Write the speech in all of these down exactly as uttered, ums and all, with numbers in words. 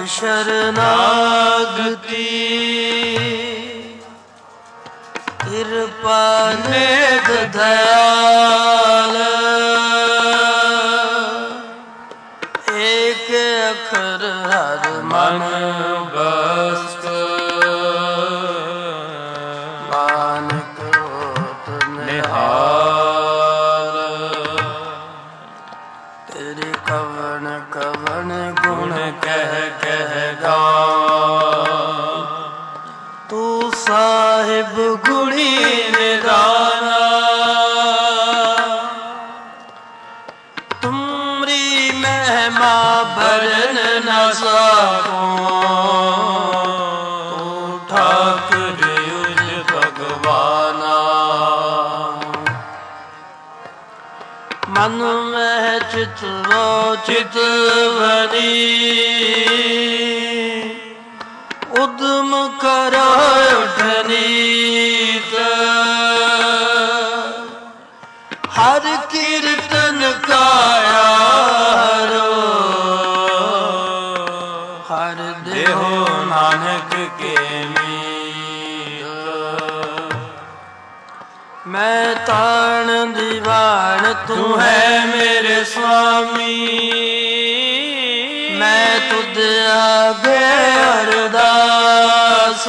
शरणागति कृपा निध दयाल एक अखर हर मन बस्त मानक होत निहाल तेरे कवन कवन गुण कह कह गाऊं तू साहिब गुणी निदाना तुमरी महिमा भरन न सकूं तू ठाकुर उज भगवाना मन में चितवो चितवनी उद्यम करो उठनीत हर कीर्तन काया हरो हर देहो नानक के मीत मैं ताण दीवान तू है मेरे स्वामी मैं तुझ आगे अरदास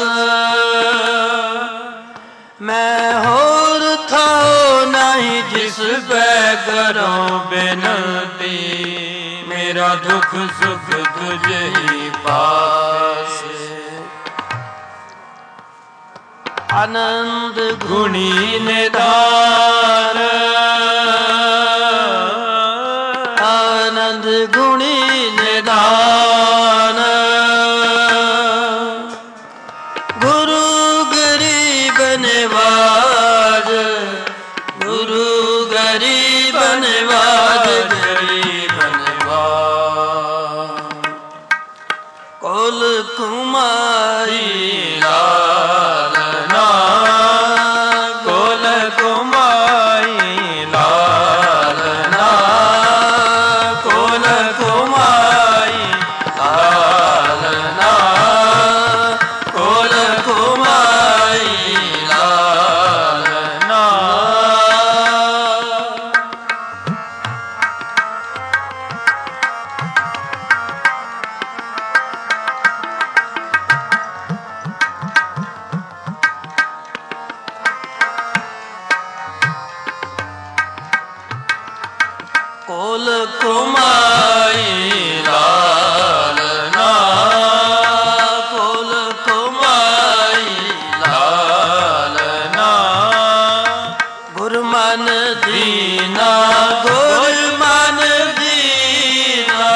मैं होर था नहीं जिस पे करो बेनती मेरा दुख सुख तुझे ही पास आनंद गुणी निदान आनंद गुणी निदान गुरु गरीब निवाज गुरु गरीब निवाज गरीब निवाज कुल कुमारी लालना कुल कुमारी लालना कुल कुमारी लालना कुल कुमारी लालना कुल कुमारी लालना कुल कुमारी लालना गुरमन दीना गुरमन दीना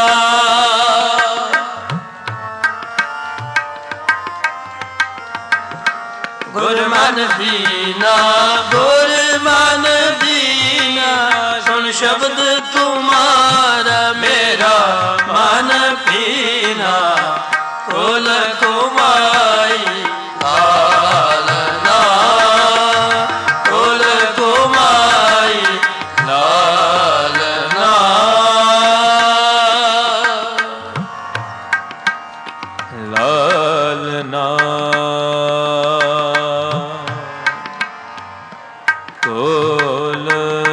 गुरमन दीना गुरमन दीना सुन शब्द तुम्हारा मेरा मन पीना कुल कुमारी लालना कुल कुमारी लालना लालना कुल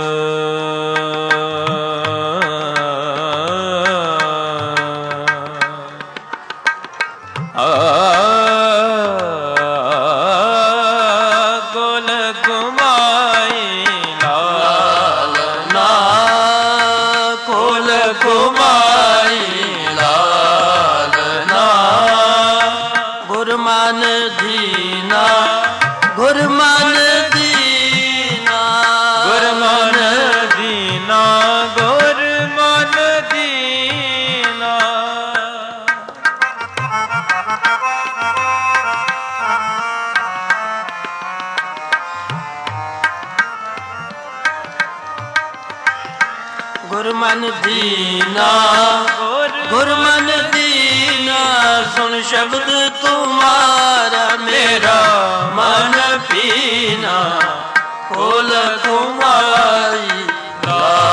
कुल कुमारी लालना कुल कुमारी लालना गुरमन दीना गुरमन दीना गुरमन दीना गुरमन दीना गुरमन दीना गुरमन दीना सुन शब्द तुम्हारा मेरा मन पीना कुल कुमारी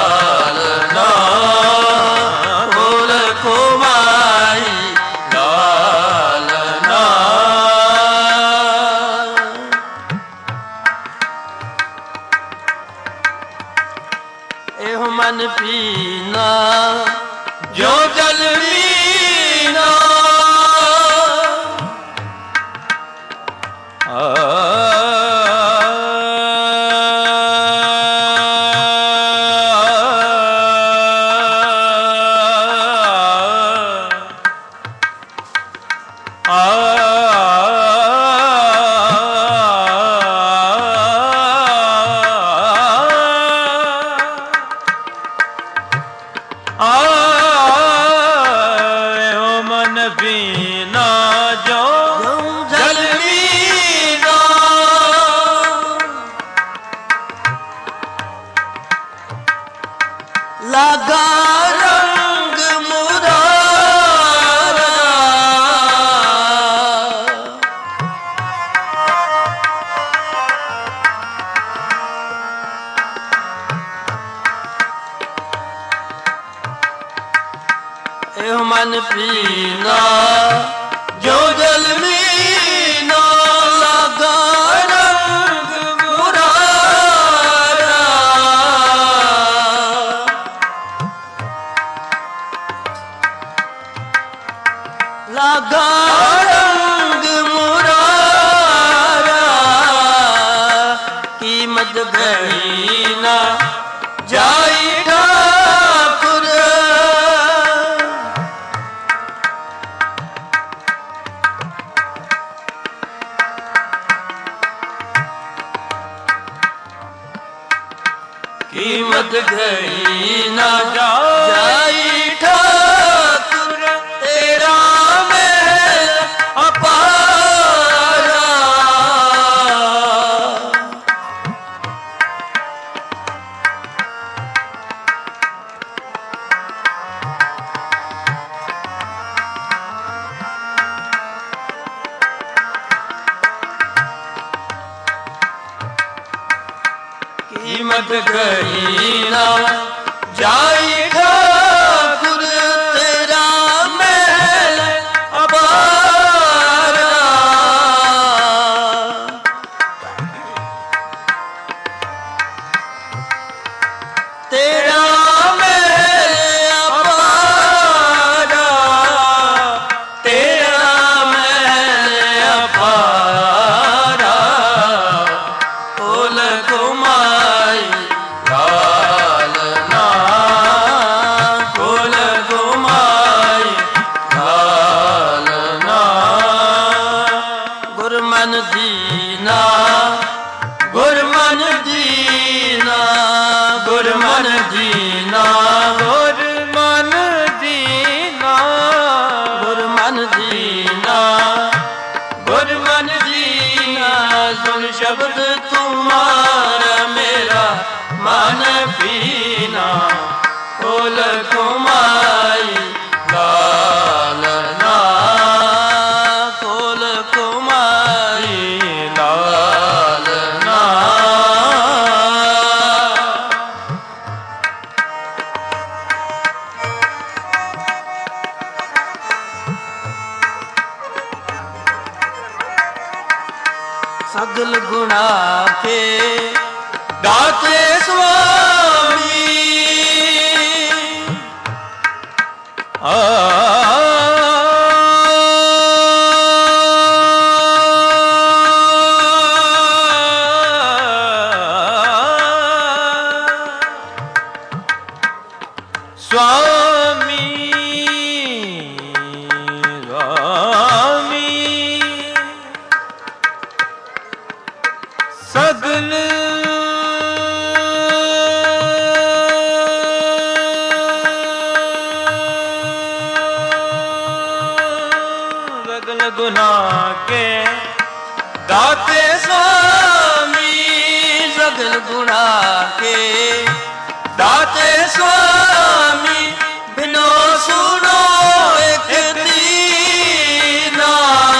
लालना कुल कुमारी लालना एहो मन पीना जो जल मीना लागा रंग मुरारा एहो मन पीना जो जल मीना लागा रंग मुरारा लागा रंग मुरारा कीमत गई ना जाई ठाकुर कीमत गई ना जाई ठाकुर तेरा महल अपारा कीमत गई ना जाई ठाकुर तेरा महल अपारा तेरा महल अपारा तेरा महल अपारा ओल घुमाई लालना कोल घुमाई लालना गुरमन दीना गुरमन दीना गुरमन दीना गुरमन दीना गुरमन दीना गुरमन दीना सुन शब्द तुम्हारा मेरा मन पीना कोल कुमाई लालना कोल कुमाई लालना सगल गुणा के दाते स्वामी आ स्वामी स्वामी सगल सगल गुना के दाते स्वामी सगल गुना के दाते स्वामी बिनो सुनो एक दीना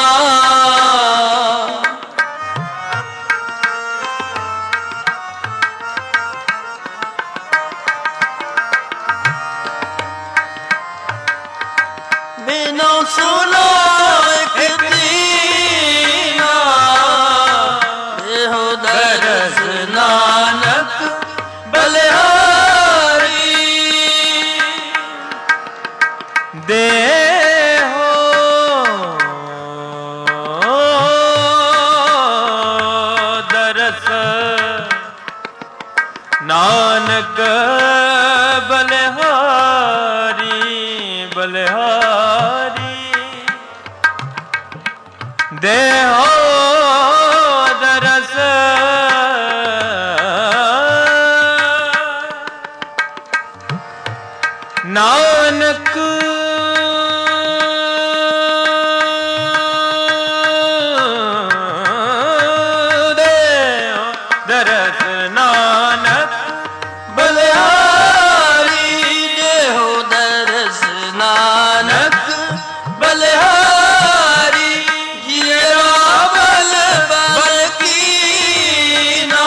बिनो सुनो एक दीना देहो दरस नानक बलिहारी दरस नानक बलिहारी बलिहारी देहो दरस नानक देहो दरस नानक बलिहारी देहो दरस नानक बलिहारी जिया बल बल कीना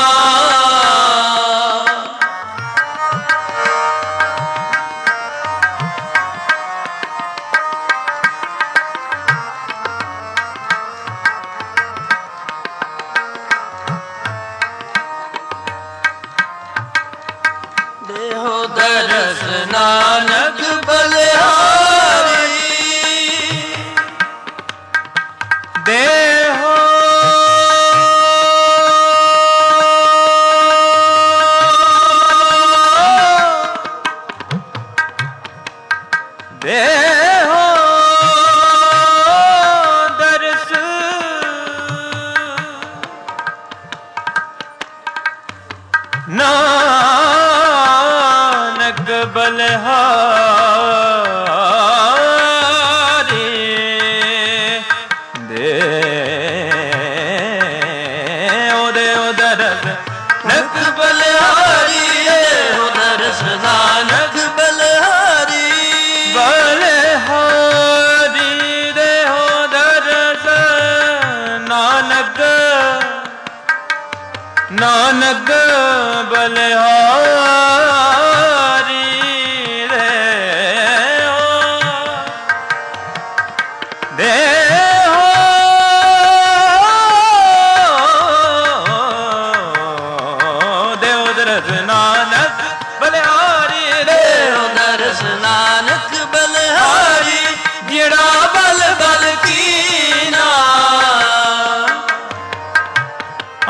देहो दरस नानक बलिहारी देहो देहो दरस नानक बलिहारी दे ओ दे ओ दरस नक बलिहारी ओ दरस नानक बलिहारी बलिहारी दे ओ दरस नानक नानक बलिहारी रे ओ देहो देहो दरस नानक बलिहारी देहो दरस नानक बलिहारी जेड़ा बल बल कीना आ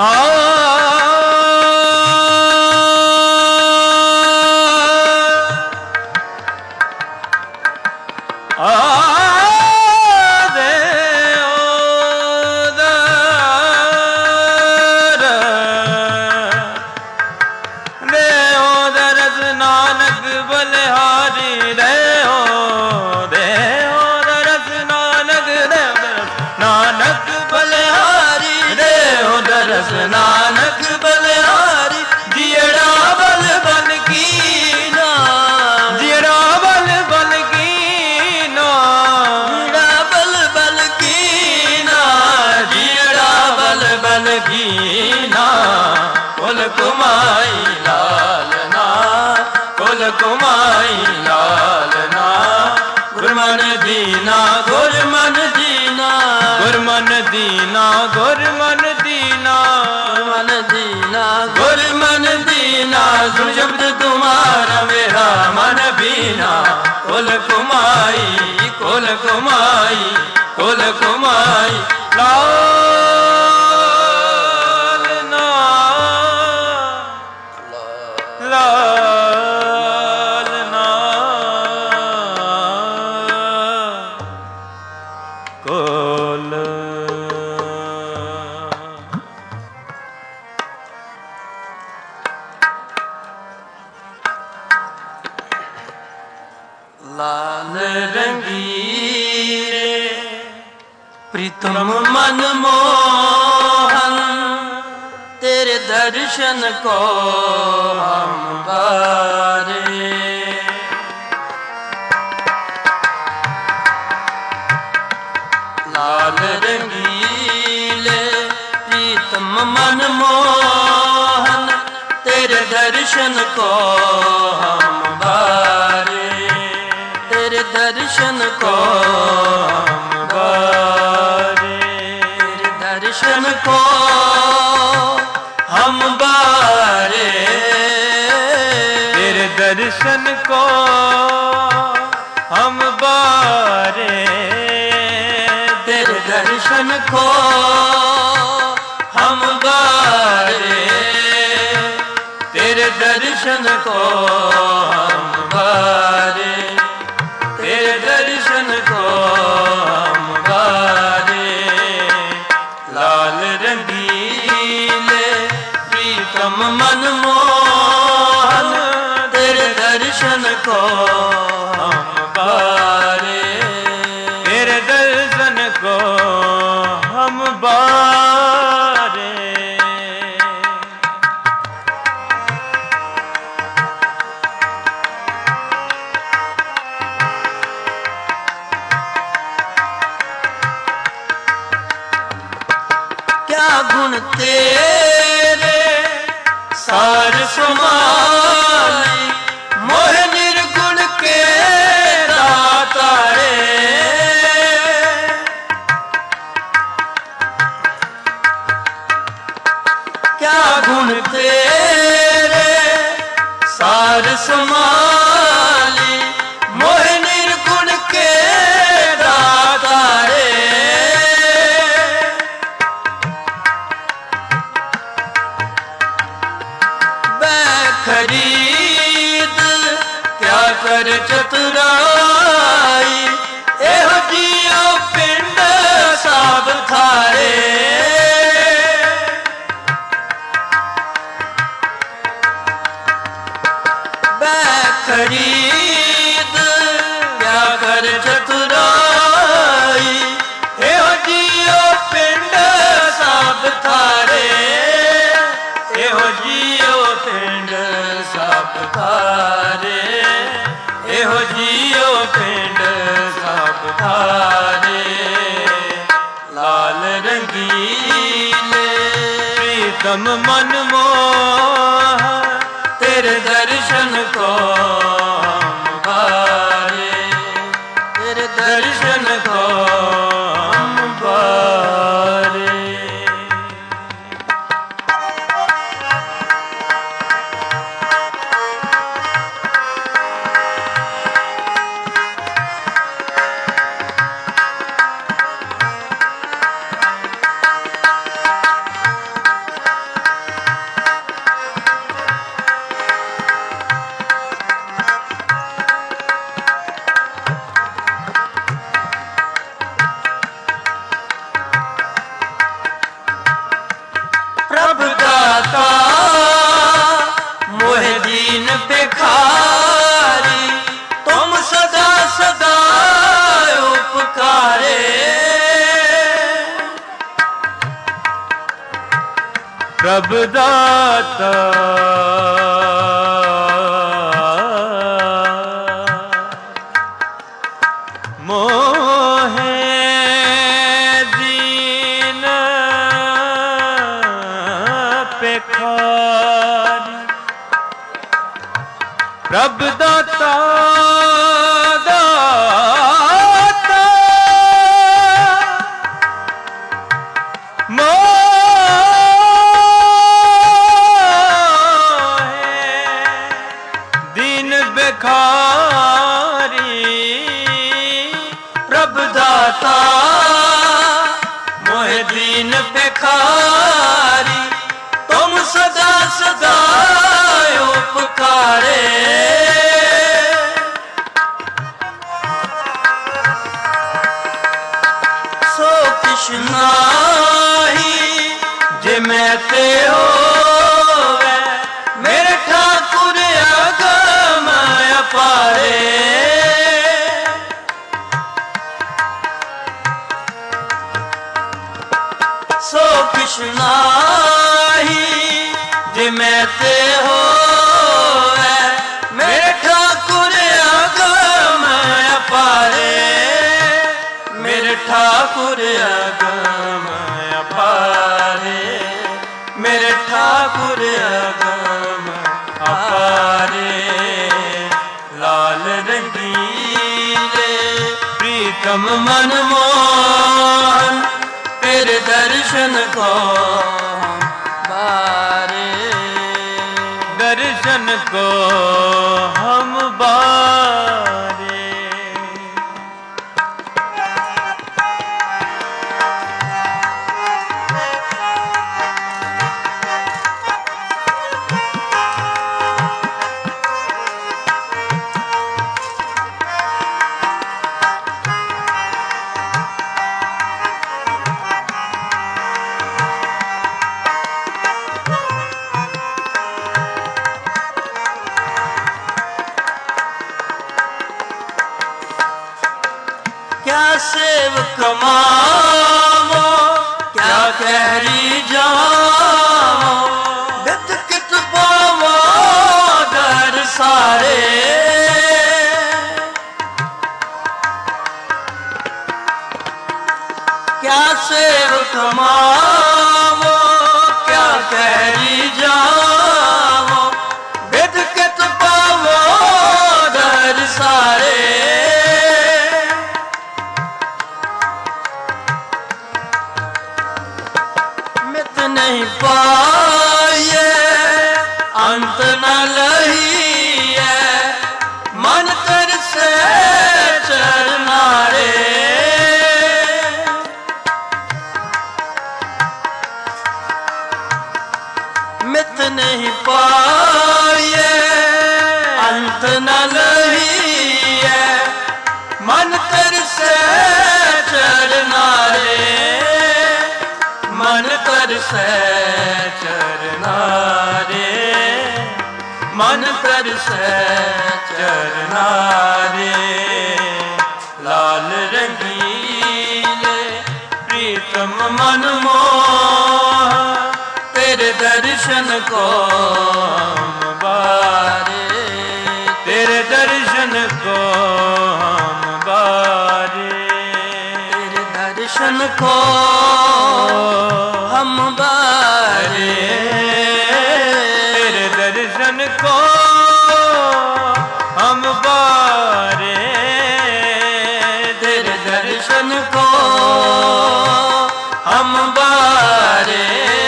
नानक बलिहारी जियड़ा बल बल कीना जियड़ा बल बल कीना जियड़ा बल बल कीना जियड़ा बल बल कीना कुल कुमाई लालना कुल कुमाई लालना गुरमन दीना गुरमन दीना गुरमन दीना गुरमन दीना मन दीना गुर मन दीना सुन शब्द तुम्हारा मेरा मन बीना कुल कुमाई कुल कुमाई कुल कुमाई लाल ना लाल ना कुल लाल रंगीरे प्रीतम मन मोहन तेरे दर्शन को हम बारे लाल रंगीले प्रीतम मन मोहन तेरे दर्शन को हम बारे तेरे दर्शन को हम बारे तेरे दर्शन को हम बारे तेरे दर्शन को हम बारे तेरे दर्शन को हम बारे तेरे दर्शन को हम बारे, तेरे दर्शन को हम बारे। लाल रंगीले प्रीतम मनमोहन, तेरे दर्शन को हम बारे, तेरे दर्शन को हम बारे। क्या गुण तेरे सार समाली, मोह निर्गुण के दातारे। क्या गुण तेरे सार समाली, मोह निर्गुण के दातारे। खरीद क्या कर चतुराई, एहो जियो पिंड साब थारे। खरीद क्या कर चतुराई, एहो जियो पिंड साब थारे। एहो जियो पिंड साब थारे, एहो जियो पिंड साब थारे। लाल रंगीले प्रीतम मनमोहन, तेरे दर्शन को हम बारे, तेरे दर्शन को हम बारे। मोहे दीन बेखारी, तुम सदा सदा उपकारे। प्रभु दाता मोहे दीन बेखारी। प्रभु दाता दाता मोहे दीन बेखारी। प्रभु दाता मोहे दीन बेखारी, तुम सदा सदा उपकारे। सो कृष्णा ही जे मैं ते होवे, मेरे ठाकुर अगम अपारे। सो कृष्णा ही जे मैं ते होवे, मेरे ठाकुर अगम अपारे। मेरे ठाकुर अगम अपारे, मेरे ठाकुर अगम अपारे। लाल रंगीले प्रीतम मनमोहन, तेरे दर्शन को हम बारे, दर्शन को हम बारे। कमावो क्या कहरी जावो बित कित पावो डर सारे क्या सेव कमावो क्या कहरी जावो बित कित पावो डर सारे नहीं पाए अंत न लहिए मन तर से चरनारे मित नहीं पाए अंत न लहिए मन तर से चरनारे मन कर से चरनारे मन कर से चरनारे लाल रंगीले प्रीतम मन मोह तेरे दर्शन को हम बारे तेरे दर्शन को हम बारे तेरे दर्शन को हम बारे तेरे दर्शन को हम बारे तेरे दर्शन को हम बारे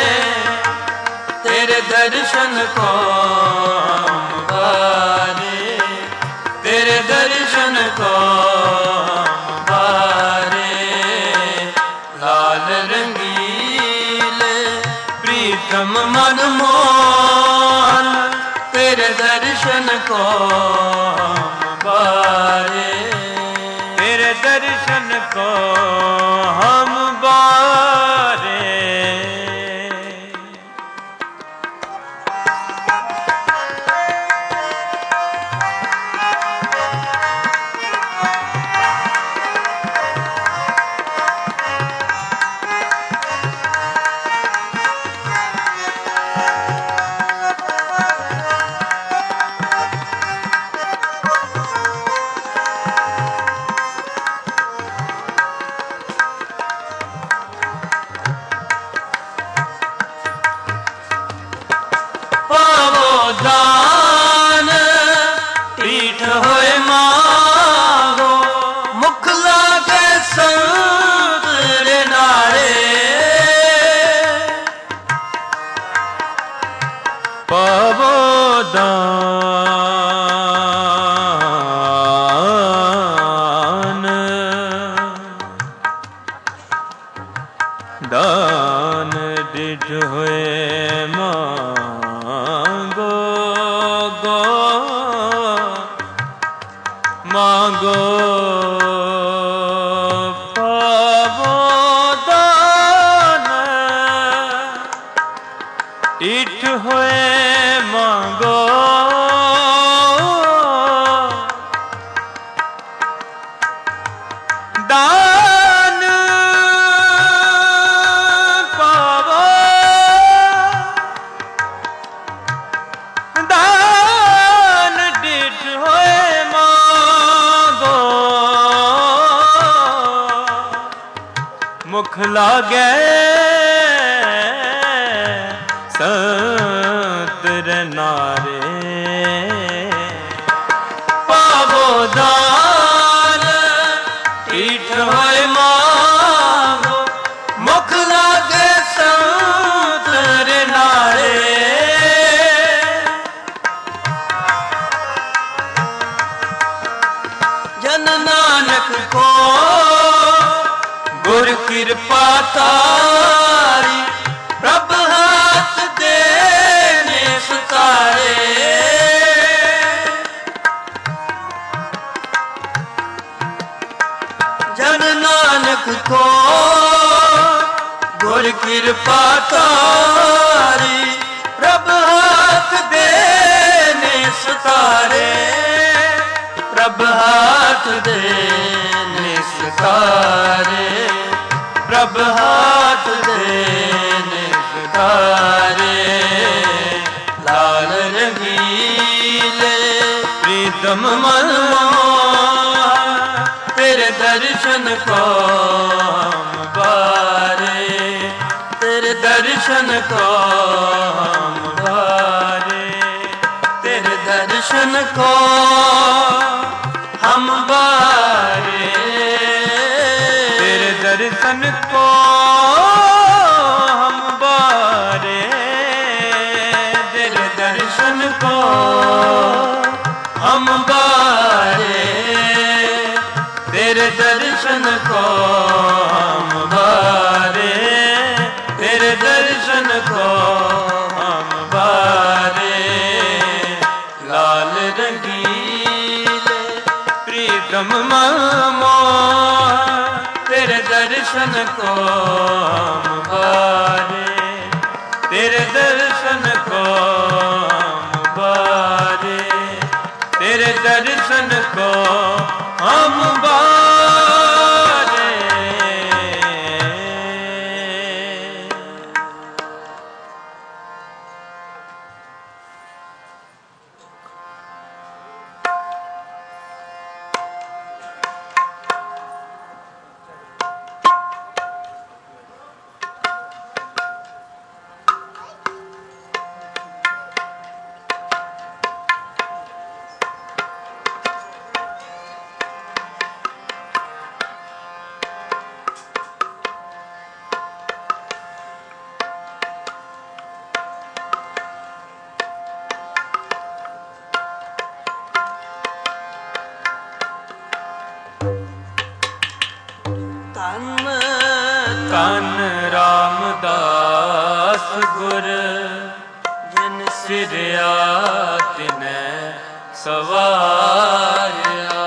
तेरे दर्शन को हम बारे तेरे दर्शन को हम बारे लाल रंगीले प्रीतम मन मोहन तेरे दर्शन को हम बारे तेरे दर्शन को हम बारे दान पीठ होए मांगो मुख लागे संत रे नारे पावो दान दान दिठ होए मांगो गो मांगो पावो दान इठ होए मांगो दान पावो दान डिठ होए मांगो मुख लागे संत रे नारे पावो दान पीठ होए मांगो मुख लागे संत रे नारे जन नानक को गुर कृपा तारी प्रभ हाथ देने सुतारे जन नानक को गुर कृपा तारी प्रभ हाथ देने सुतारे प्रभ हाथ देने सितारे प्रभ हाथ देने सितारे, लाल रंगीले प्रीतम मन मोह, तेरे दर्शन को हम बारे, तेरे दर्शन को हम बारे, तेरे दर्शन को हम बारे, तेरे दर्शन को हम बारे, तेरे दर्शन को हम बारे, तेरे दर्शन को हम बारे, तेरे दर्शन को हम बारे, लाल रंगीले प्रीतम मोह, तेरे दर्शन को हम बारे, तेरे दर्शन को हम बारे, तेरे दर्शन को हम बारे। ਧੰਨ ਰਾਮਦਾਸ ਗੁਰ, ਜਿਨ ਸਿਰਿਆ ਤਿਨੈ ਸਵਾਰਿਆ।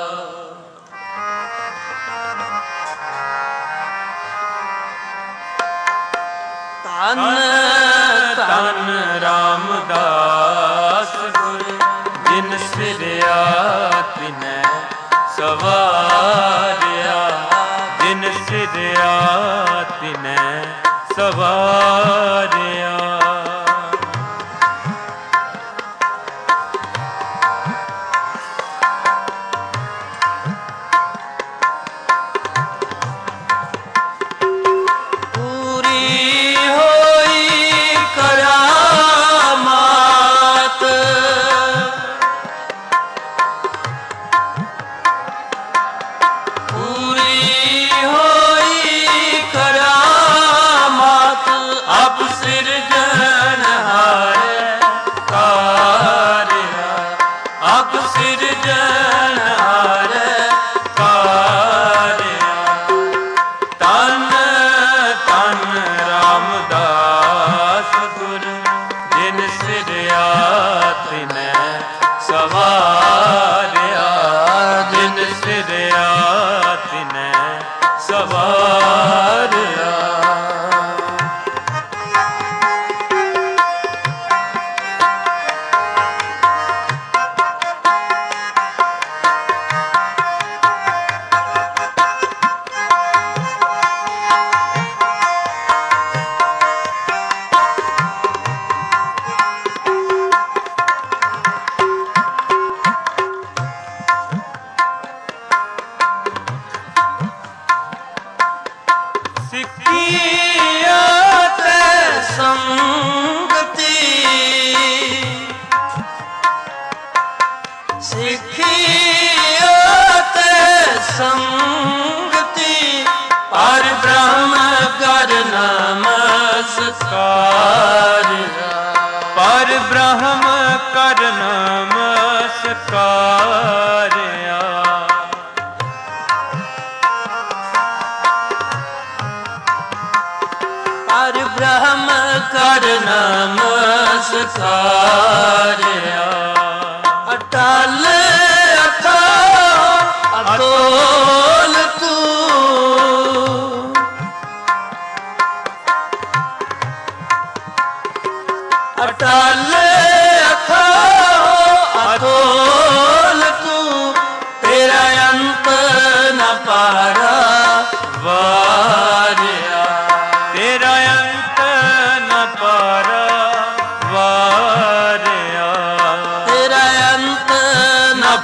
ਧੰਨ ਧੰਨ ਰਾਮਦਾਸ ਗੁਰ, ਜਿਨ ਸਿਰਿਆ ਤਿਨੈ ਸਵਾਰਿਆ, ਜਿਨ ਸਿਰਿਆ ਤਿਨੈ ਸਵਾਰਿਆ। ਪੂਰੀ ਹੋਈ ਕਰਾਮਾਤ, ਪੂਰੀ ਹੋਈ ਕਰਾਮਾਤ, ਅਬ ਸਿਰਜਣਹਾਰੇ ਕਾਰਿਆ, ਅਬ ਸਿਰਜਣਹਾਰੇ ਕਾਰਿਆ। ਧੰਨ ਧੰਨ ਰਾਮਦਾਸ ਗੁਰ, ਜਿਨ ਸਿਰਿਆ ਤਿਨੈ ਸਵਾਰਿਆ, ਜਿਨ ਸਿਰਿਆ ਤਿਨੈ ਸਵਾਰਿਆ। ਸਿੱਖੀਆ ਤੇ ਸੰਗਤੀ, ਸਿੱਖੀਆ ਤੇ ਸੰਗਤੀ, ਪਰ ਬ੍ਰਹਮ ਕਰ ਨਮਸਕਾਰਿਆ, ਪਰ ਬ੍ਰਹਮ ਕਰ ਨਮਸਕਾਰਿਆ। ਪਰ ਬ੍ਰਹਮ ਕਰ ਨਮਸਕਾਰਿਆ। ਅਟਲ ਅਥਾਹ ਅਤੋਲ ਤੂੰ, ਅਟਲ ਅਥਾਹ ਅਤੋਲ ਤੂੰ, ਤੇਰਾ ਅੰਤ ਨ ਪਾਰਾ ਵਾਰਿਆ,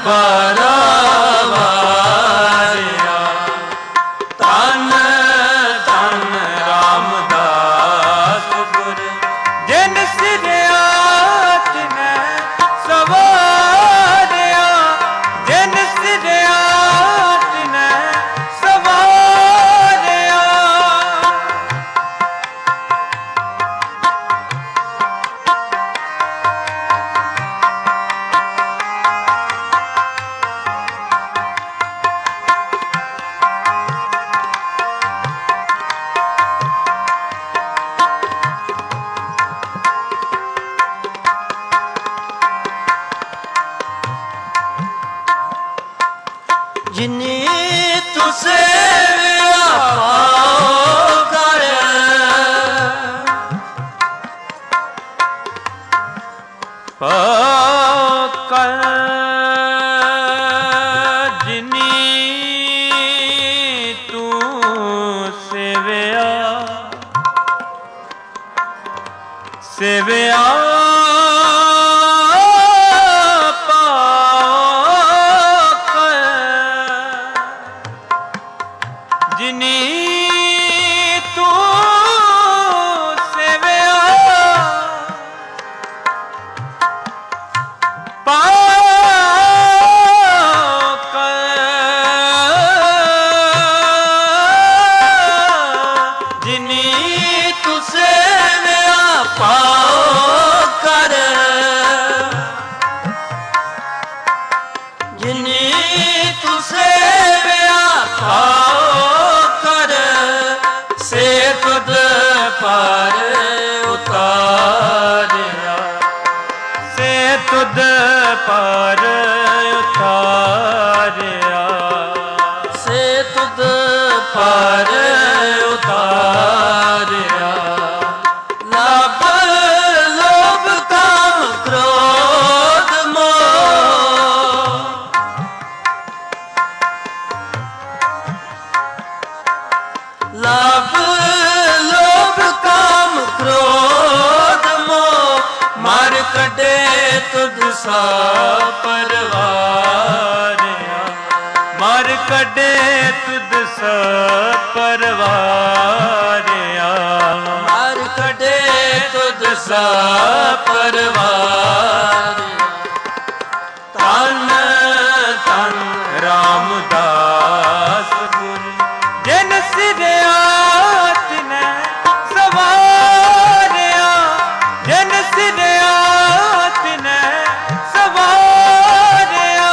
ਪਰਵਾਰਿਆ। ਧੰਨ ਧੰਨ ਰਾਮਦਾਸ ਗੁਰ, ਜਿਨ ਸਿਰਿਆ ਤਿਨੈ ਸਵਾਰਿਆ, ਜਿਨ ਸਿਰਿਆ ਤਿਨੈ ਸਵਾਰਿਆ। ਜਿਨੀ ਤੂੰ ਸੇਵਿਆ ਪਾਉ ਕਰ, ਪਾਉ ਕਰ। ਜਿਨੀ ਤੂੰ ਸੇਵਿਆ, ਸੇਵਿਆ ਪਰ ਉਤਾਰਿਆ। ਸੇ ਤੁਧ ਪਰ ਉਤਾਰਿਆ, ਸੇ ਤੁਧ ਪਰ ਉਤਾਰਿਆ। ਲਭ ਲੋਭ ਕਾਮ ਕ੍ਰੋਧ ਮੋਹ, ਲਭ ਕ੍ਰੋਧ ਮੋਹ, ਮਰ ਕੱਢੇ ਤੁਧ ਸਾ ਪਰਵਾਰਿਆ। ਮਰ ਕੱਢੇ ਤੁਧ ਸਾ ਪਰਵਾਰਿਆ। ਮਰ ਕੱਢੇ ਤੁਧ ਸਾ ਪਰਵਾਰਿਆ। ਧੰਨ ਧੰਨ ਰਾਮਦਾਸ ਗੁਰ, ਜਿਨ ਸਿਰਿਆ ਤਿਨੈ ਸਵਾਰਿਆ, ਜਿਨ ਸਿਰਿਆ ਤਿਨੈ ਸਵਾਰਿਆ।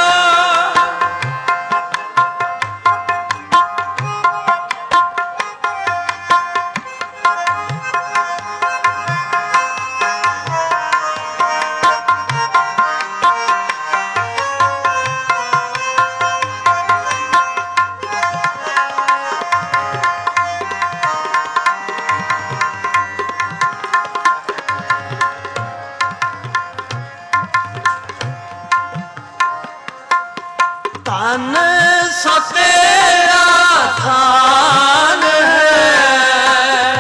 ਧਨ ਸੋ ਤੇਰਾ ਥਾਨ ਹੈ,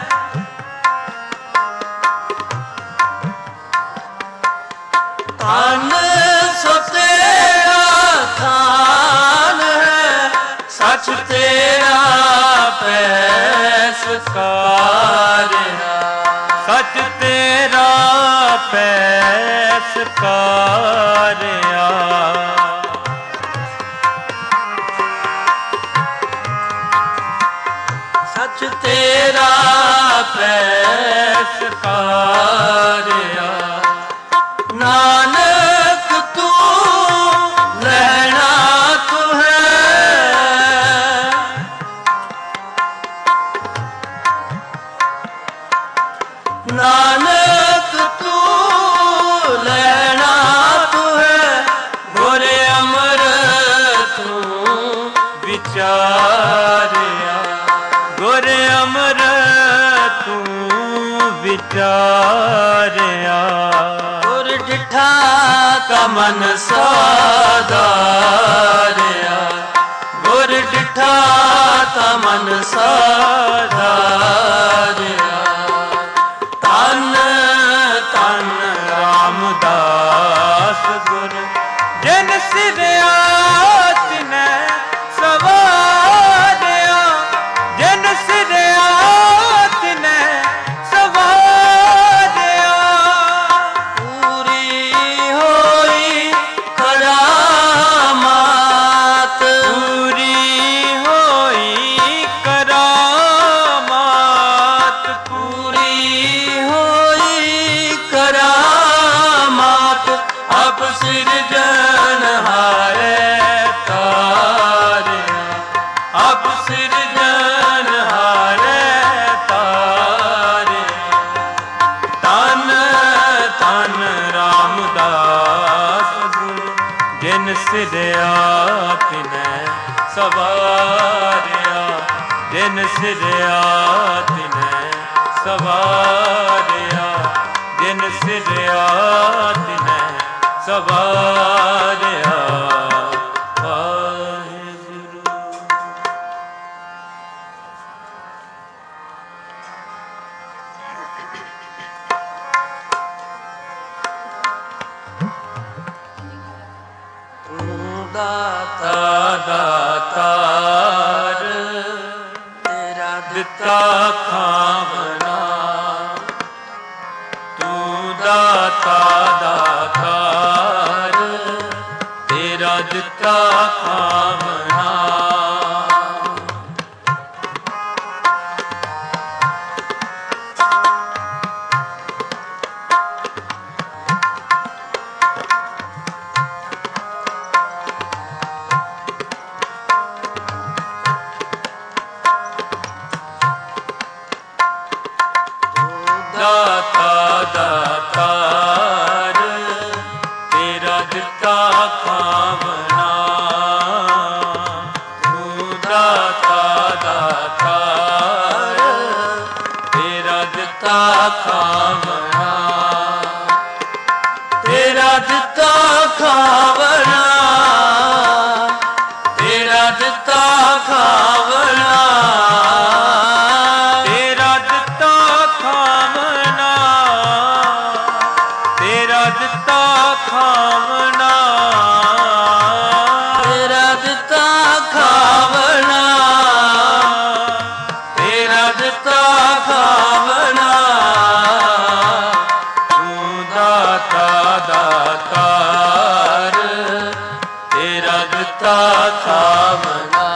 ਧਨ ਸੋ ਤੇਰਾ ਥਾਨ ਹੈ। ਸੱਚ ਤੇਰਾ ਪੈਸਕਾਰਿਆ। ਸੱਚ ਤੇਰਾ ਪੈਸਕਾਰਿਆ। ਸੱਚ ਤੇਰਾ ਪੈਸਕਾਰਿਆ। ਨਾਨਕ ਤੂੰ ਲੈਣਾ ਤੂੰ ਹੈ, ਨਾਨਕ ਤੂੰ ਲੈਣਾ ਤੂੰ ਹੈ। ਗੁਰ ਅੰਮ੍ਰਿਤ ਤੂੰ ਵਿਚਾਰਿਆ। ਗੁਰ ਅੰਮ੍ਰਿਤ ਤੂੰ ਵਿਚਾਰਿਆ। ਗੁਰ ਡਿਠਾ ਤਾ ਮਨ ਸਾਧਾਰਿਆ। ਗੁਰ ਡਿਠਾ ਤਾ ਮਨ ਸਾਧਾਰਿਆ। ਧੰਨ ਧੰਨ ਰਾਮਦਾਸ ਗੁਰ, ਜਿਨ ਸਿਰੇ ਸਿਰਿਆ ਤਿਨੈ ਸਵਾਰਿਆ, ਜਿਨ ਸਿਰਿਆ ਤਿਨੈ ਸਵਾਰਿਆ, ਜਿਨ ਸਿਰਿਆ ਤਿਨੈ ਸਵਾਰਿਆ। ਦਾਤਾ ਦਾਤਾਰ ਤੇਰਾ ਦਿੱਤਾ ਖਾਵਨਾ, ਤੂੰ ਦਾਤਾ ਦਾਤਾਰ ਤੇਰਾ ਦਿੱਤਾ ਖਾਵਨਾ। ਦਾਤਾ ਦਾਤਾਰ ਤੇਰਾ ਦਿੱਤਾ ਖਾਵਨਾ, ਤੂੰ ਦਾਤਾ ਦਾਤਾਰ ਤੇਰਾ ਦਿੱਤਾ ਖਾਵਨਾ, ਤੇਰਾ ਦਿੱਤਾ ਖਾਵਣਾ, ਤੇਰਾ ਦਿੱਤਾ ਖਾਵਣਾ, ਤੇਰਾ ਦਿੱਤਾ ਖਾਵਨਾ, ਤੇਰਾ ਦਿੱਤਾ ਖਾਵਨਾ, ਤੇਰਾ ਦਿੱਤਾ ਖਾਵਣਾ, ਤੇਰਾ ਦਿੱਤਾ ਖਾਵਣਾ, ਤੂੰ ਦਾਤਾ ਦਾਤਾਰ ਤੇਰਾ ਦਿੱਤਾ ਖਾਵਨਾ।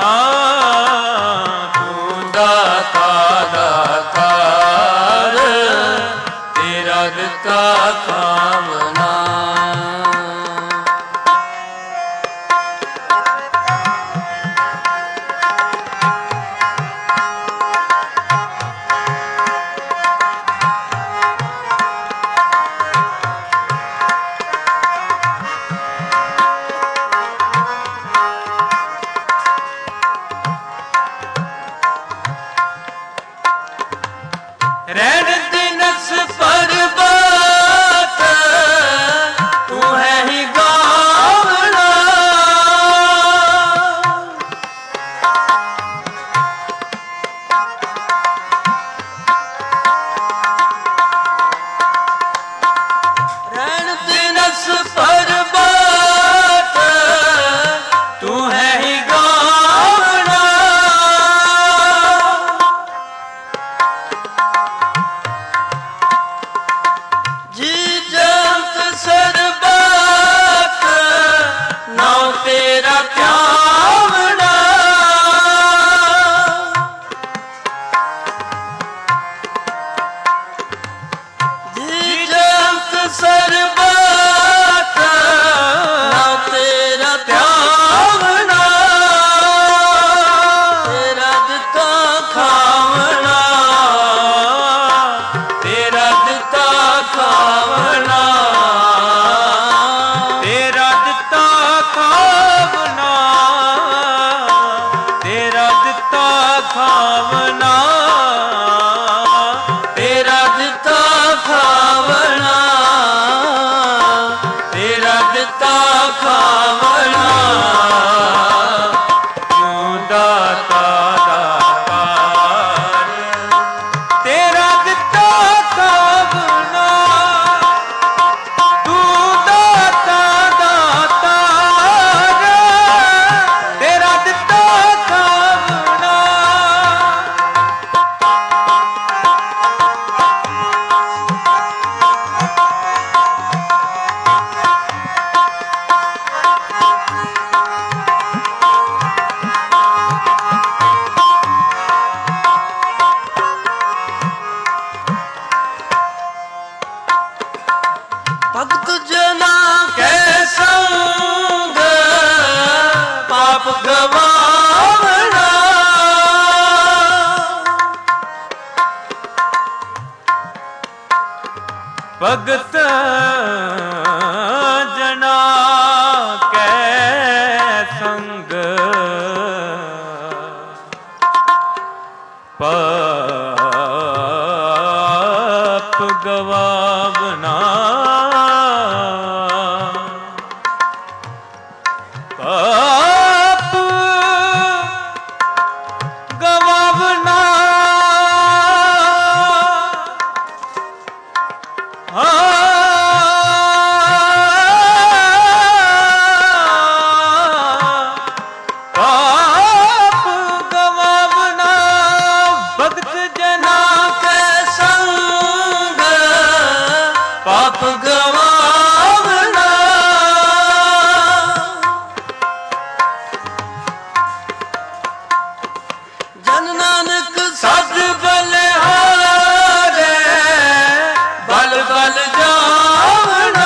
ਹਾਂ, ਤੂੰ ਦਾਤਾ ਦਾਤਾਰ ਤੇਰਾ ਦਿੱਤਾ ਖਾਵਨਾ। ਰਹਿਣ ਦਿਨਸ ਪਰਬਤ ਤੂੰ ਹੈ ਹੀ ਗਾਵਣਾ, ਰਹਿਣ ਦਿਨਸ ਪਰਬਤ ਤੂੰ ਹੈ ਹੀ ਗਾਵਣਾ, ਜੀ ਜੰਤ ਸਰਬਤ ਨਾਉ ਤੇਰਾ ਧਿਆਵਣਾ, ਜੀ ਜੰਤ ਸਰਬਤ ਨਾਉ ਤੇਰਾ ਧਿਆਵਣਾ, ਤੇਰਾ ਦਿੱਤਾ ਖਾਵਣਾ, ਤੇਰਾ ਦਿੱਤਾ ਖਾਵਣਾ, ਤੇਰਾ ਦਿੱਤਾ ਖਾਵਨਾ, ਤੇਰਾ ਦਿੱਤਾ ਖਾਵਨਾ, ਤੇਰਾ ਦਿੱਤਾ ਖਾਵਣਾ, ਤੇਰਾ ਦਿੱਤਾ ਖਾਵਣਾ, ਤੂੰ ਦਾਤਾ ਦਾਤਾਰ ਤੇਰਾ ਦਿੱਤਾ ਖਾਵਨਾ, ਤੂੰ ਦਾਤਾ ਦਾਤਾਰ ਤੇਰਾ ਦਿੱਤਾ ਖਾਵਨਾ। ਭਗਤ ਜਨਾ ਕੈ ਸੰਗ ਪਾਪ ਗਵਾਵਣਾ, ਭਗਤ ਜਨਾ ਕੈ ਪਾਪ ਗਵਾਵਣਾ। ਜਨ ਨਾਨਕ ਸਦ ਬਲਿਹਾਰੇ ਬਲ ਬਲ ਜਾਵਣਾ।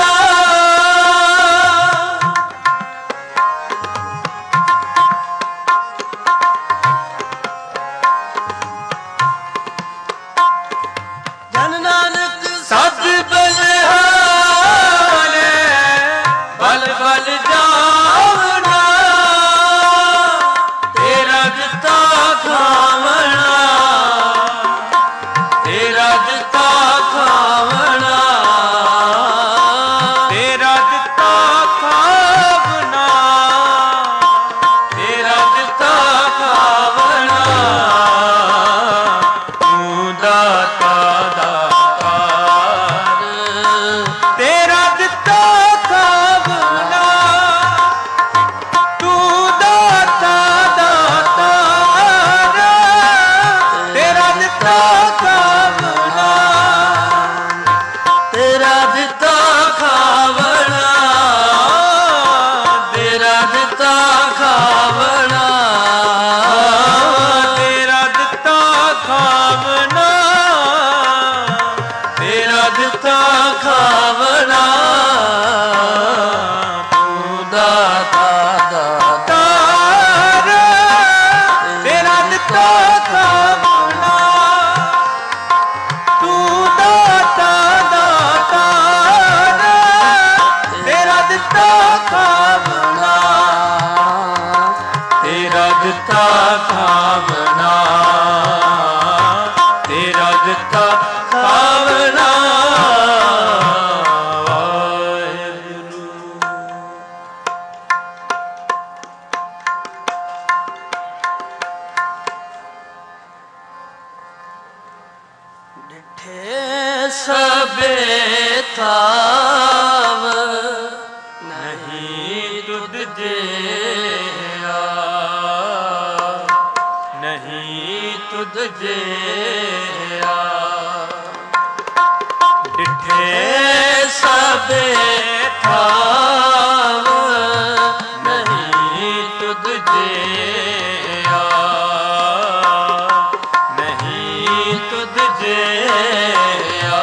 ਜਨ ਨਾਨਕ ਸਦ ਬਲਿਹਾਰੇ ਬਲ ਬਲ ਜਾਵਣਾ। ਤੇਰਾ ਦਿੱਤਾ ਖਾਵਣਾ, ਤੇਰਾ ਦਿੱਤਾ ਖਾਵਣਾ, ਤੇਰਾ ਦਿੱਤਾ ਖਾਵਣਾ, ਤੇਰਾ ਦਿੱਤਾ ਖਾਵਣਾ। ਤੂੰ ਦਾਤਾ ਦਾਤਾਰ, ਤੇਰਾ ਦਿੱਤਾ ਖਾਵਣਾ। ਤੂੰ ਦਾਤਾ ਦਾਤਾਰ, ਤੇਰਾ ਦਿੱਤਾ ਖਾਵਣਾ। ਤੇਰਾ ਦਿੱਤਾ ਖਾਵਣਾ, ਤੇਰਾ ਦਿੱਤਾ ਖਾਵਣਾ, ਤੇਰਾ ਦਿੱਤਾ ਖਾਵਣਾ, ਤੇਰਾ ਦਿੱਤਾ ਖਾਵਣਾ। ਤੂੰ ਦਾਤਾ ਦਾਤਾ, ਤਾਰ, ਤੇਰਾ ਦਿੱਤਾ ਖਾਵਣਾ। ਤੂੰ ਦਾਤਾ ਦਾਤਾਰ, ਤੇਰਾ ਦਿੱਤਾ ਖਾਵਣਾ। ਤੇਰਾ ਦਿੱਤਾ ਖਾਵਣਾ, ਤੇਰਾ ਦਿੱਤਾ ਖਾਵਣਾ। ਵਾਹਿਗੁਰੂ। ਡਿਠੇ ਸਭੇ ਥਾਵ ਨਹੀਂ ਤੁਧ ਜਿਆ, ਨਹੀਂ ਤੁਧ ਜਿਆ। ਡਿਠੇ ਸਭੇ ਥਾਵ ਨਹੀਂ ਤੁਧ ਜਿਆ, ਨਹੀਂ ਤੁਧ ਜਿਆ।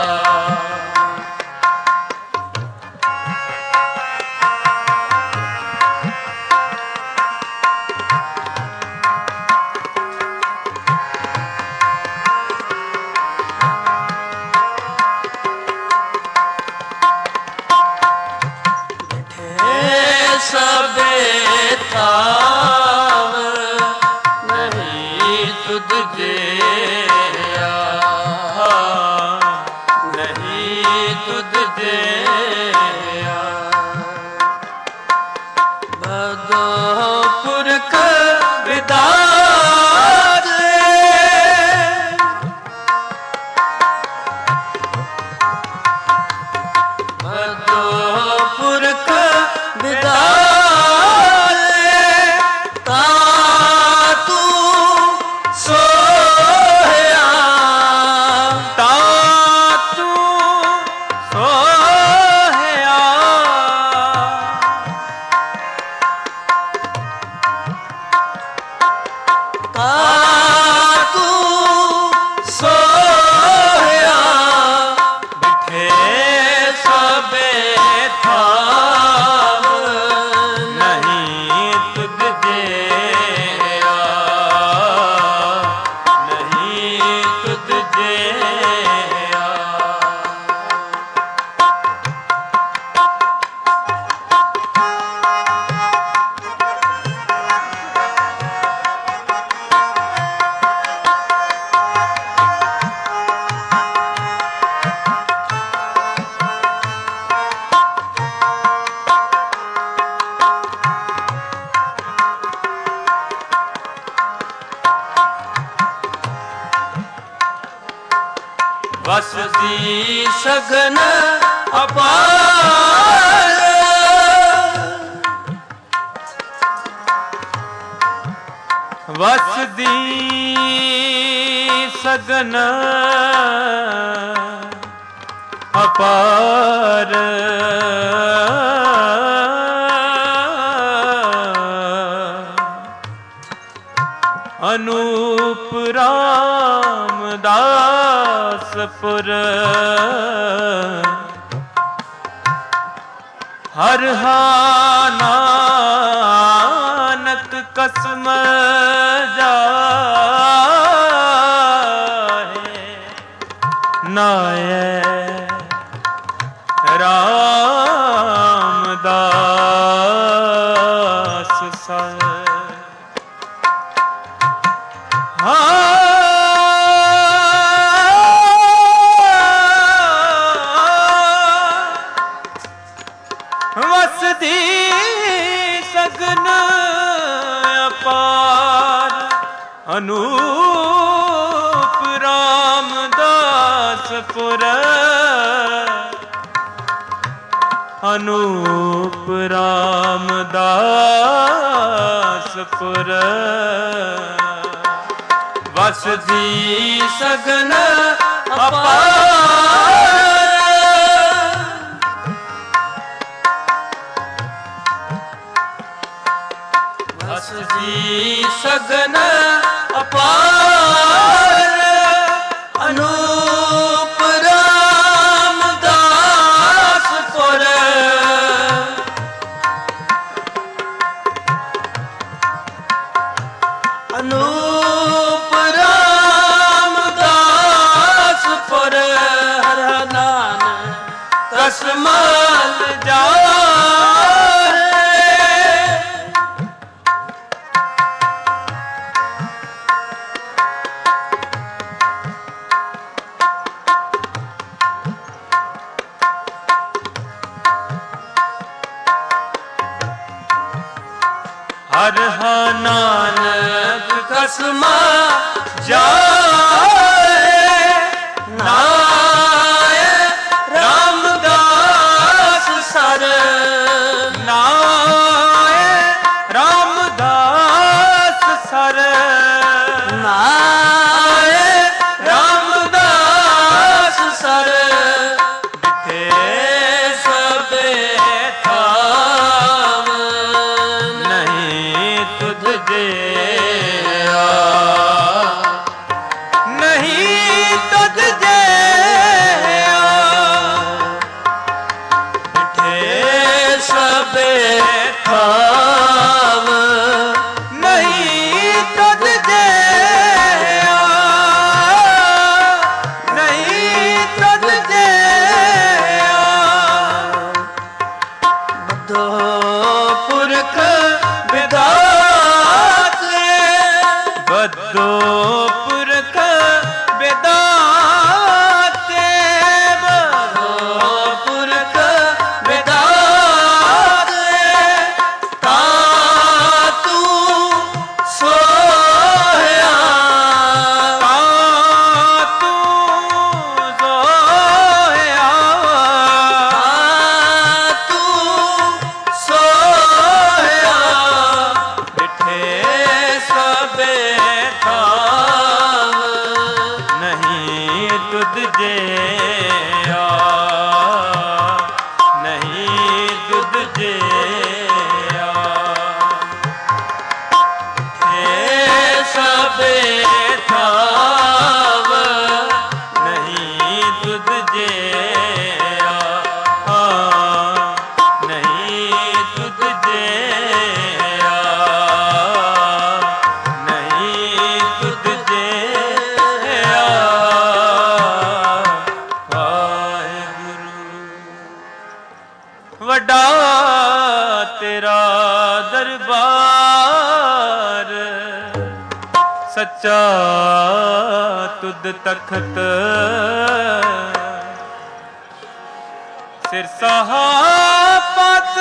ਡਿਠੇ ਸਭੇ ਥਾਵ ਨਹੀਂ ਤੁਧ ਜਿਆ, ਨਹੀਂ ਤੁਧ ਜਿਆ। ਬਦੋ ਪੁਰਖ ਵਿਦਾਤੇ, ਬਦੋ ਪੁਰਖ ਵਿਦਾਤੇ। ਤਾ ਤੂੰ ਸੋਹਿਆ, ਤਾ ਤੂੰ ਸੋਹਿਆ। ਤਾ ਤੂੰ ਸੋਹਿਆ। ਡਿਠੇ ਸਭੇ ਥਾਵ ਨਹੀਂ ਤੁਧ ਜਿਆ, ਨਹੀਂ ਤੁਧ ਜਿਆ। ਵਸਦੀ ਸਗਨ ਅਪਾਰ, ਵਸਦੀ ਸਗਨ ਅਪਾਰ ਅਨੂਪ ਰਾਮਦਾਸਪੁਰ ਹਰ ਨਾਨਕ ਕਸਮ ਜਾਹੇ ਨਾਏ ਰਾਮਦਾਸ ਸਰ ਵਸਦੀ ਸਗਨ ਅਪਾਰ ਅਨੂਪ ਰਾਮਦਾਸਪੁਰ ਅਨੂਪ ਰਾਮਦਾਸਪੁਰ ਵਸਦੀ ਸਗਨ ਅਪਾਰ ਵਸਦੀ ਸਗਨ ਅਪਾਰ ਅਨੂਪ ਰਾਮਦਾਸਪੁਰ ਅਨੂਪ ਰਾਮਦਾਸਪੁਰ ਹਰ ਨਾਨਕ ਕਸਮ ਜਾਹੇ ਹਰ ਨਾਨਕ ਕਸਮ ਜਾਹੇ ਨਾਏ ਰਾਮਦਾਸ ਸਰ ਨਾਏ ਰਾਮਦਾਸ ਸਰ ਨਾਏ ਰਾਮਦਾਸ ਸਰ ਜਿਥੇ ਸਭੇ ਥਾਵ ਨਹੀਂ ਤੁਧ ਜਿਆ ਨਹੀਂ ਤੁਧ ਜਿਆ ਜਿਥੇ ਸਭੇ ਥਾਵ ਨਹੀਂ ਤੁਧ ਜਿਆ ਨਹੀਂ ਤੁਧ ਜਿਆ ਬਦੋ ਪੁਰਖ ਵਿਦਾਤੇ ਬਦੋ ਪੁਰਖ ਵਿਦਾਤੇ ਬਦੋ ਪੁਰਖ ਵਿਦਾਤੇ ਤਾ ਤੂੰ ਸੋਹਿਆ ਤਾ ਤੂੰ ਸੋਹਿਆ ਤਾ ਤੂੰ ਸੋਹਿਆ ਜਿਥੇ ਸਭੇ ਥਾਵ ਨਹੀਂ ਤੁਧ ਜਿਆ ਨਹੀਂ ਤੁਧ ਜਿਆ ਜਿਥੇ ਸਭੇ ਥਾਵ ਨਹੀਂ ਤੁਧ ਜਿਆ ਨਹੀਂ ਤੁਧ ਜਿਆ ਨਹੀਂ ਤੁਧ ਜਿਆ ਵਾਹਿਗੁਰੂ ਵੱਡਾ ਤੇਰਾ ਦਰਬਾਰ ਸੱਚਾ ਤੁਧ ਤਖਤ ਸਿਰ ਸਹਾ ਪਤ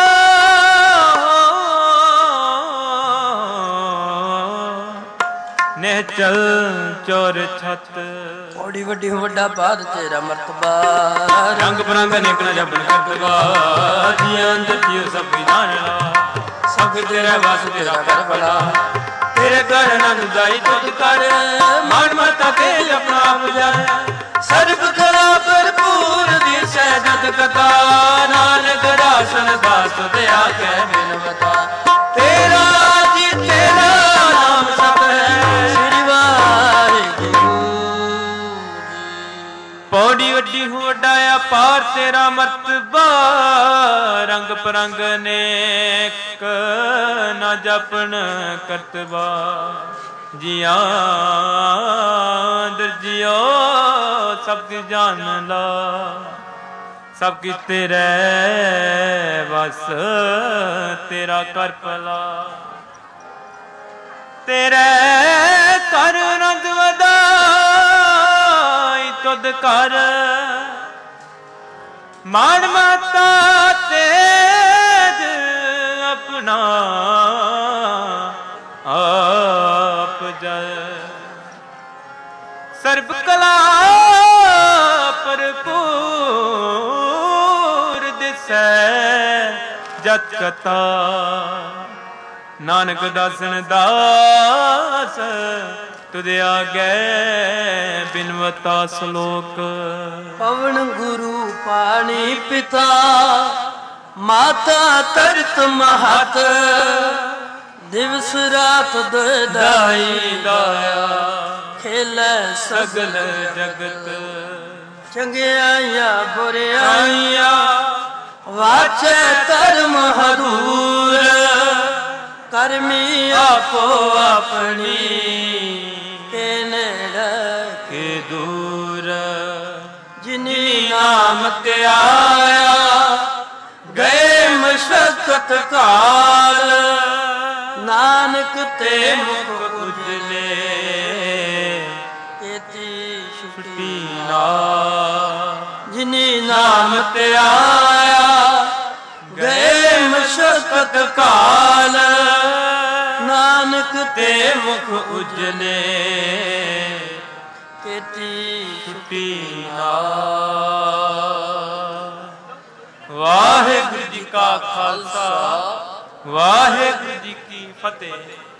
ਸਾਹ ਨਿਹਚਲ ਚੋਰ ਛਤ ਬੜੀ ਵੱਡੀ ਵੱਡਾ ਬਾਦ ਤੇਰਾ ਮਰਤਬਾ ਰੰਗ ਬਰੰਗ ਨੇਕਣਾ ਜਪਨ ਕਰਤਵਾ ਜੀਆਂ ਜੀਉ ਸਭ ਜਾਣ ਲਾ ਸਭ ਤੇਰਾ ਵਸ ਤੇਰਾ ਕਰ ਬਲਾ ਤੇਰੇ ਘਰ ਆਨੰਦ ਦਾਈ ਤੁਧ ਕਰ ਮਨ ਮਤਾ ਤੇ ਜਪਣਾ ਬੁਝਾਏ ਸਰਬ ਕਲਾ ਭਰਪੂਰ ਦਿਸੈ ਜਤ ਕਥਾ ਨਾਨਕ ਰਾਸਨ ਦਾਸ ਤੁਧ ਆਖੈ ਬਿਨਵਤਾ ਤੇਰਾ ਜੀ ਤੇਰਾ ਨਾਮ ਸਭ ਹੈ ਸ੍ਰੀ ਵਾਹਿਗੁਰੂ ਪੌੜੀ ਵੱਡੀ ਹੂੰ ਵੱਡਾ ਅਪਾਰ ਤੇਰਾ ਮਰਤਬਾ ਰੰਗ ਪਰੰਗ ਨੇਕ ਨਾ ਜਪਨ ਕਰਤਬਾ ਜੀਆਂ ਦਰਜਿਓ ਸਭ ਕੀ ਜਾਣ ਲਾ ਸਭ ਕੀ ਤੇਰੇ ਵਸ ਤੇਰਾ ਕਰ ਭਲਾ ਤੇਰੇ ਕਰ ਆਨੰਦ ਵਧਾਈ ਤੁਧ ਕਰ ਮਾਨ ਮਾਤਾ ਤੇਜ ਆਪਣਾ ਆਪ ਜਲ ਸਰਬ ਕਲਾ ਭਰਪੂਰ ਦਿਸੈ ਜਤ ਕਥਾ ਨਾਨਕ ਦਾਸਨ ਦਾਸ ਤੁਧ ਆਗੇ ਬਿਨਵਤਾ ਸ਼ਲੋਕ ਪਵਨ ਗੁਰੂ ਪਾਣੀ ਪਿਤਾ ਮਾਤਾ ਤਰਤ ਮਹਤ ਦਿਵਸ ਰਾਤ ਦਾਈ ਦਾਇਆ ਖੇਲੇ ਸਗਲ ਜਗਤ ਚੰਗਿਆਈਆਂ ਬੁਰਿਆਈਆਂ ਆਈਆ ਵਾਚੈ ਧਰਮ ਹਦੂਰ ਕਰਮੀ ਆਪੋ ਆਪਣੀ ਕੇ ਨੇੜੇ ਕੇ ਦੂਰ ਜਿਨੀ ਨਾਮ ਤੇ ਆਇਆ ਗਏ ਮਸ਼ਕਤ ਕਾਲ ਨਾਨਕ ਤੇ ਮੁਖ ਉਜਲੇ ਕੀਤੀ ਛੁਟੀ ਛੁੱਟੀ ਨਾ ਜਿਨੀ ਨਾਮ ਨਾਮ ਤੇ ਆਇਆ ਗਏ ਮਸ਼ਕਤ ਕਾਲ ਨਾਨਕ ਤੇ ਤੇ ਮੁਖ ਉਜਲੇ ਕੀਤੀ ਛੁੱਟੀ ਨਾ ਵਾਹਿਗੁਰੂ ਜੀ ਕਾ ਖਾਲਸਾ ਵਾਹਿਗੁਰੂ ਜੀ ਕੀ ਫਤਿਹ।